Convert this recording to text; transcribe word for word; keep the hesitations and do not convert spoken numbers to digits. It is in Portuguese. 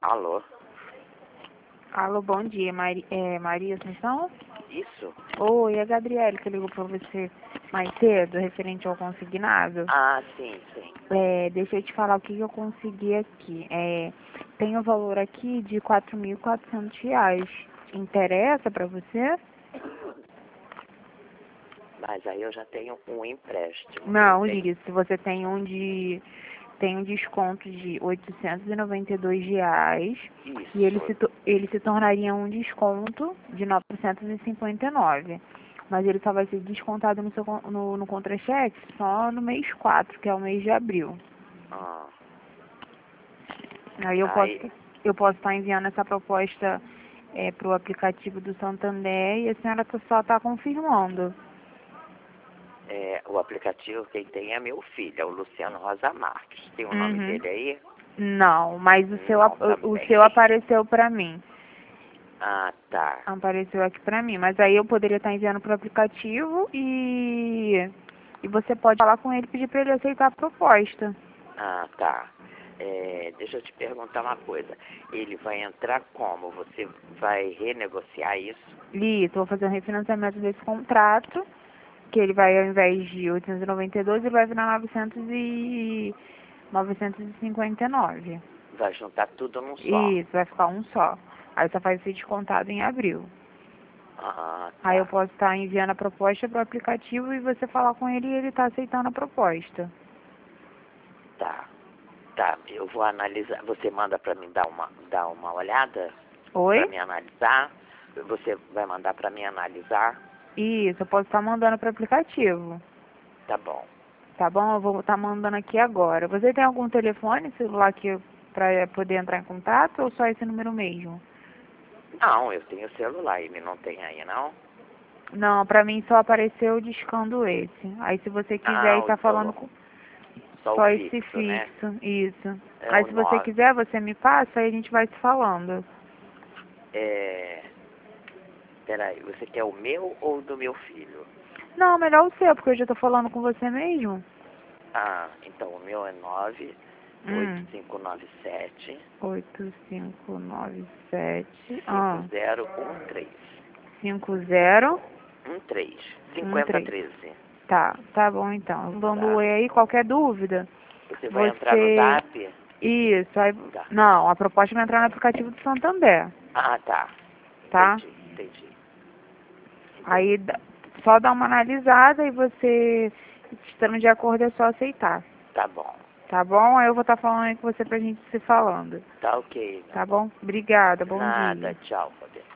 Alô? Alô, bom dia, Mari, é, Maria Assunção? Isso? Oi, é a Gabriele que ligou pra você mais cedo, referente ao consignado. Ah, sim, sim. É, deixa eu te falar o que, que eu consegui aqui. É, tem o valor aqui de quatro mil e quatrocentos reais. Interessa pra você? Mas aí eu já tenho um empréstimo. Não, Eu tenho- isso. Você tem um de tem um desconto de oitocentos e noventa e dois reais Isso. e ele se, to- ele se tornaria um desconto de novecentos e cinquenta e nove. Mas ele só vai ser descontado no, seu, con- no, no contra-cheque só no mês quatro, que é o mês de abril. Ah, Aí eu posso aí, eu posso estar enviando essa proposta é, para o aplicativo do Santander e a senhora tá- só está confirmando. é, o aplicativo quem tem é meu filho, é o Luciano Rosa Marques. Tem o nome Uhum. dele aí? Não, mas o seu, Não, ap- o também. seu apareceu para mim. Ah, tá. Apareceu aqui pra mim, mas aí eu poderia estar enviando pro aplicativo e e você pode falar com ele e pedir para ele aceitar a proposta. Ah, tá. É, deixa eu te perguntar uma coisa. Ele vai entrar como? Você vai renegociar isso? Isso, vou fazer um refinanciamento desse contrato, que ele vai, ao invés de oitocentos e noventa e dois, ele vai virar novecentos e novecentos e cinquenta e nove. Vai juntar tudo num só? Isso, vai ficar um só. Aí só vai ser descontado em abril. Ah, Aí eu tá. posso estar enviando a proposta pro aplicativo e você falar com ele e ele tá aceitando a proposta. Tá. Tá, eu vou analisar. Você manda pra mim dar uma, dar uma olhada? Pra Oi? mim analisar? Você vai mandar pra mim analisar? Isso, eu posso estar mandando pro aplicativo. Tá bom. Tá bom? Eu vou estar mandando aqui agora. Você tem algum telefone celular que para poder entrar em contato ou só esse número mesmo? Não, eu tenho celular, ele não tem aí, não? Não, pra mim só apareceu discando esse. Aí se você quiser Ah, e o tá falando celular. com Só o só esse fixo, né? fixo, isso. É Aí o se você nove. quiser, você me passa, aí a gente vai se falando. É... Peraí, você quer o meu ou do meu filho? Não, melhor o seu, porque eu já tô falando com você mesmo. Ah, então o meu é nove oito Hum. cinco nove sete oito cinco nove sete cinco ah, zero um três. cinco zero Um três. um cinquenta três. treze. Tá, tá bom então. Dando Tá? oi aí, qualquer dúvida, Você vai entrar no você... zap? Isso, aí... Tá. Não, a proposta vai entrar no aplicativo do Santander, Ah, tá. tá? Entendi, entendi. entendi. Aí dá- só dá uma analisada e você, estando de acordo, é só aceitar, Tá bom. tá bom? Aí eu vou estar falando aí com você pra gente se falando, Tá ok, meu tá amor. bom? Obrigada, bom Nada, dia. tchau, Fabiana.